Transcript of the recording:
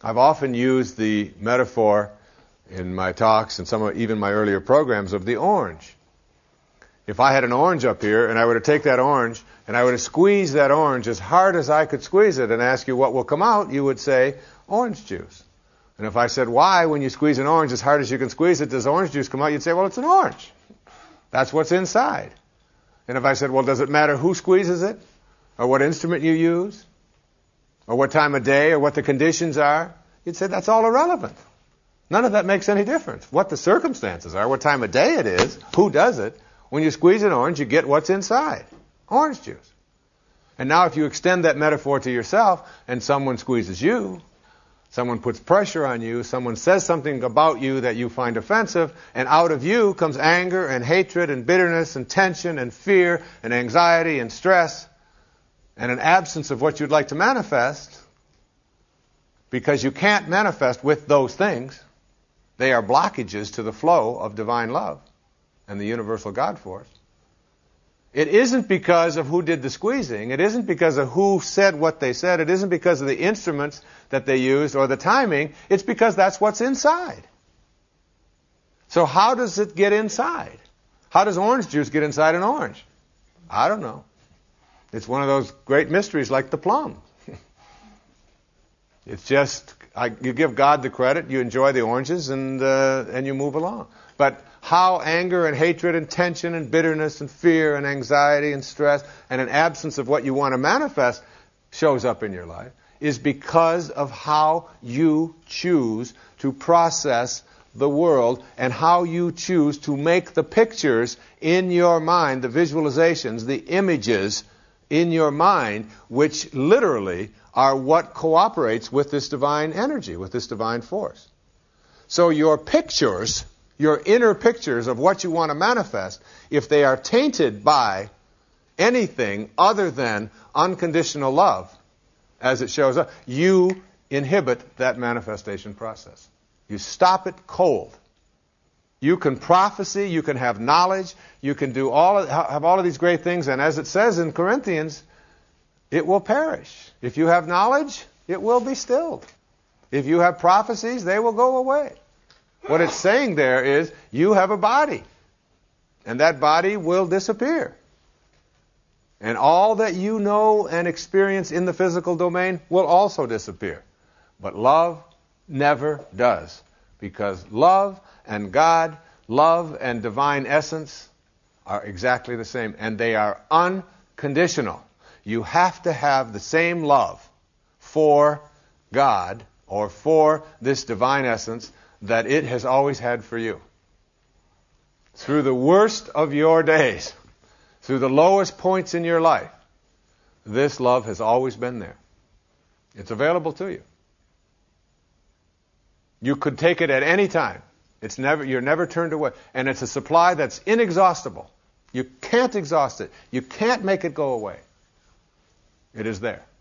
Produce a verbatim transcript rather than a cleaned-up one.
I've often used the metaphor in my talks and some of, even my earlier programs of the orange. If I had an orange up here and I were to take that orange and I were to squeeze that orange as hard as I could squeeze it and ask you what will come out, you would say orange juice. And if I said, why, when you squeeze an orange as hard as you can squeeze it, does orange juice come out? You'd say, well, it's an orange. That's what's inside. And if I said, well, does it matter who squeezes it? Or what instrument you use? Or what time of day? Or what the conditions are? You'd say, that's all irrelevant. None of that makes any difference. What the circumstances are, what time of day it is, who does it. When you squeeze an orange, you get what's inside. Orange juice. And now if you extend that metaphor to yourself, and someone squeezes you, someone puts pressure on you, someone says something about you that you find offensive, and out of you comes anger and hatred and bitterness and tension and fear and anxiety and stress and an absence of what you'd like to manifest, because you can't manifest with those things. They are blockages to the flow of divine love and the universal God force. It isn't because of who did the squeezing. It isn't because of who said what they said. It isn't because of the instruments that they used or the timing. It's because that's what's inside. So how does it get inside? How does orange juice get inside an orange? I don't know. It's one of those great mysteries like the plum. It's just, I, you give God the credit, you enjoy the oranges, and uh, and you move along. But how anger and hatred and tension and bitterness and fear and anxiety and stress and an absence of what you want to manifest shows up in your life is because of how you choose to process the world and how you choose to make the pictures in your mind, the visualizations, the images in your mind, which literally are what cooperates with this divine energy, with this divine force. So your pictures, your inner pictures of what you want to manifest, if they are tainted by anything other than unconditional love, as it shows up, you inhibit that manifestation process. You stop it cold. You can prophecy, you can have knowledge, you can do all of, have all of these great things, and as it says in Corinthians, it will perish. If you have knowledge, it will be stilled. If you have prophecies, they will go away. What it's saying there is, you have a body, and that body will disappear. And all that you know and experience in the physical domain will also disappear. But love never does, because love and God, love and divine essence are exactly the same, and they are unconditional. You have to have the same love for God or for this divine essence that it has always had for you. Through the worst of your days, through the lowest points in your life, this love has always been there. It's available to you. You could take it at any time. It's never, you're never turned away. And it's a supply that's inexhaustible. You can't exhaust it. You can't make it go away. It is there.